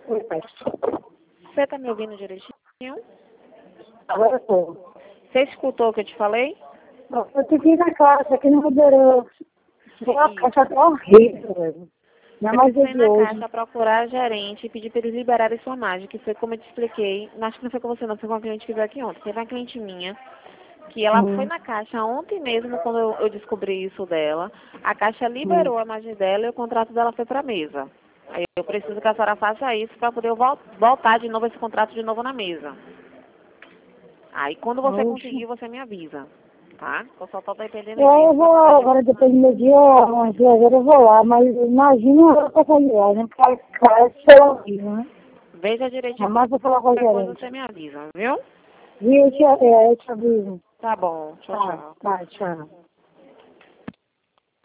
Oi, pai. Você está me ouvindo direitinho? Agora estou. Você escutou o que eu te falei? Eu tive que ir na caixa, aqui não liberou. A caixa tá horrível, velho. Não é Você mais precisa ir de na hoje. caixa, procurar a gerente e pedir para eles liberarem sua margem, que foi como eu te expliquei. Acho que não foi com você não, foi com a cliente que veio aqui ontem. Teve uma cliente minha, que ela foi Uhum. na caixa ontem mesmo, quando eu descobri isso dela. A caixa Uhum. liberou a margem dela e o contrato dela foi para a mesa. Aí eu preciso que a senhora faça isso para poder eu voltar de novo esse contrato de novo na mesa. Aí quando você Oxe. conseguir, você me avisa, tá? Eu só estou dependendo Eu disso. vou agora, depois do meu dia, umas 2 horas eu vou lá, mas imagina a hora pra essa viagem, porque a caixa é horrível, né? Veja direitinho, Jamais vou falar com a qualquer coisa gerente. você me avisa, viu? Viu? Eu te aviso. Tá bom, tchau, Tá, tchau. tá, tchau.